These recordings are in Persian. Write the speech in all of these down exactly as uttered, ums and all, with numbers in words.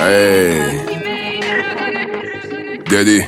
ای دیدی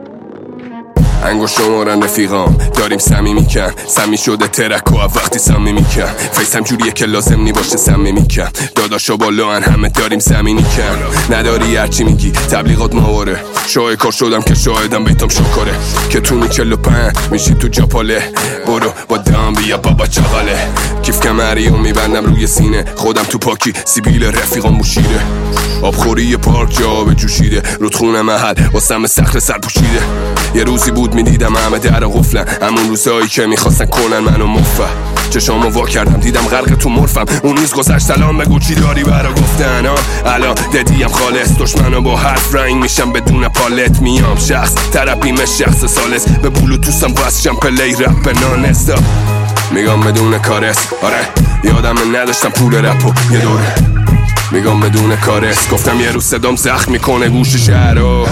انگوش شمارن رفیقام داریم صمیمی کن سمی شده ترک و وقتی صمیمی کن فیسم جوریه که لازم نی باشه صمیمی کن داداشا بالا ان همه داریم زمینی کن نداری هرچی میگی تبلیغات مواره شاهکار شدم که شاهدم بیتم شکاره که تونی چل و پنج میشی تو جاپاله برو با دام بیا بابا چغاله کیف کمری و میبندم روی سینه خودم تو پاکی سیبیل رفیقام موشیده آبخوری پارک جا به جوشیده رودخونه محل واسم سخت سر پوشیده یه روزی بود میدیدم همه در قفلن همون روزایی که میخواستن کنن منو مفه چشامو وا کردم دیدم غرق تو مرفم اون روز گذشت سلام بگو چی داری برا گفتن ها الان ددیم خالص دشمنو با حرف رنگ میشم بدون پالت میام شخص ترپیم شخص سالس به بلوتوسم واسشم پلی رپ به نانستا میگم بدون کارس آره یادم نداشتم پول رپو یه دوره میگم بدون کارس گفتم یه روز صدام زخم میکنه گوش شهرو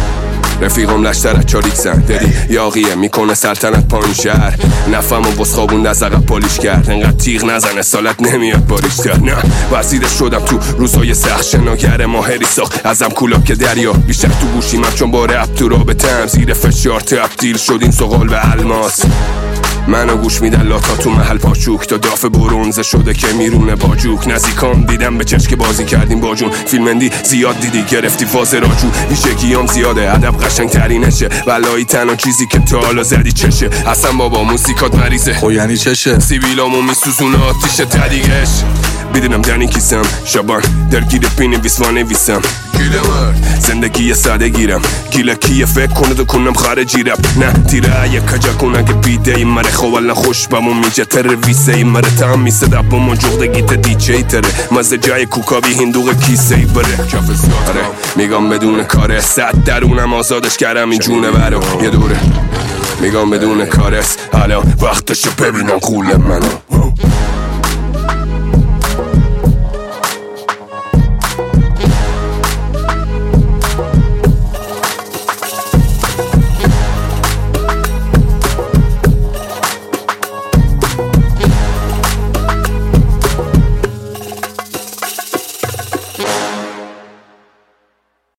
رفیقم لشتر از چاریکسن دیدی یاقیه میکنه سلطنت پایین شهر نفهم و بسخابون از عقب پالیش کرد انقدر تیغ نزنه سالت نمیاد باریشتر نه وزیده شدم تو روزای سخت شناگر ماهری ساخت ازم کولاک دریا بیشتر تو گوشی من چون با رپ تو رابطم زیر فشار تبدیل شد این سقال به الماس منو گوش میدن لاتا تو محل پاچوک تا داف برونزه شده که میرونه باجوک نزدیکام دیدم به چشک بازی کردیم باجون فیلمندی زیاد دیدی گرفتی فاز راجو ویژگیام زیاده ادب قشنگ ترینشه ولایی تنها چیزی که تا حالا زدی چشه اصلا بابا موسیقات مریضه خو یعنی چشه سیبیلامو میسوزونه آتیشه تدیگش بدونم دنی کیسم شبان درگیر پینی ویسوانه ویسم گیله مرد زندگی ساده گیرم گیله کیه فکر کنه دو کنم خارجی رب نه تیره یک کجا کنه که بیده این مره خوالا خوش بمون میجه تر ویسه این مره تام میسه دب بمون جغدگی تا دیچه تره مزه جای کوکابی هندوغ کیسه ای بره آره میگم بدون کاره صد درونم آزادش کردم این جونه برو یه دوره میگم بدون کارس حالا وقتشو ببینم قول منو